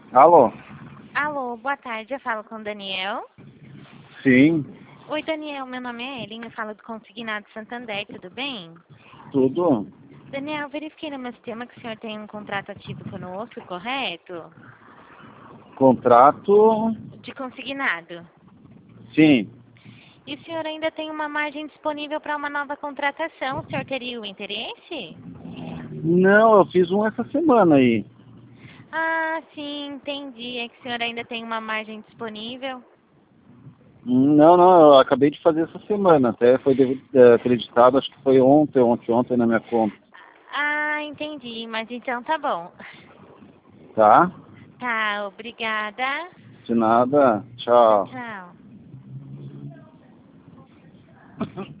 Alô? Alô, boa tarde, eu falo com o Daniel. Sim, Oi, Daniel, meu nome é Ellen, eu falo do Consignado Santander, tudo bem? tudo. Daniel, eu verifiquei no meu sistema que o senhor tem um contrato ativo conosco, correto? Contrato, De consignado. sim. E o senhor ainda tem uma margem disponível para uma nova contratação, o senhor teria o interesse? Não, eu fiz um essa semana aí. Ah, sim, entendi, é que o senhor ainda tem uma margem disponível. Não, eu acabei de fazer essa semana. Até foi acreditado, acho que foi ontem na minha conta. Ah, entendi, mas então tá bom. Tá? Tá, obrigada. De nada. Tchau, Tchau. tchau.